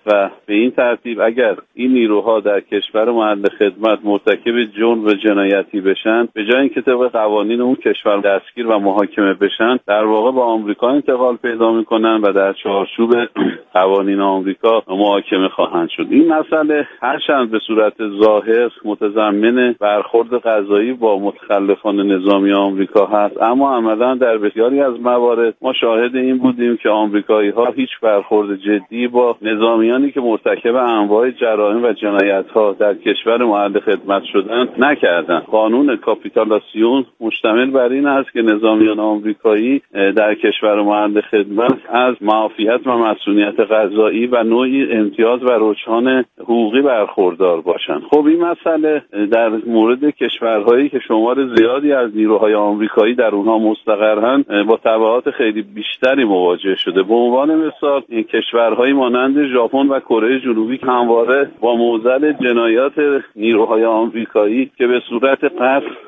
و به این ترتیب اگر این نیروها در کشور محل خدمت مرتکب جرم و جنایتی بشن، به جای اینکه طبق قوانین اون کشور دستگیر و محاکمه بشن، در واقع با آمریکا انتقال پیدا میکنن و در چارچوب قوانین آمریکا محاکمه خواهند شد. این مسئله هرچند به صورت ظاهر متضمن برخورد قضایی با متخلفان نظامی آمریکا هست، اما عملا در بسیاری از موارد ما شاهد این بودیم که آمریکایی‌ها هیچ برخورد جدی با نظامیانی که مرتکب انواع جرایم و جنایت‌ها در کشور محل خدمت شدن نکردند. قانون کاپیتولاسیون مشتمل بر این است که نظامیان آمریکایی در کشور محل خدمت از معافیت و مسئولیت قضایی و نوعی امتیاز و رجحان حقوقی برخوردار باشند. خب این مسئله در مورد کشورهایی که شمار زیادی از نیروهای آمریکایی در اونها مستقرن با تبعات خیلی بیشتری مواجه شده. به عنوان مثال این کشورهایی مانند ژاپن و کره جنوبی که همواره با معضل جنایات نیروهای آمریکایی که به صورت قتل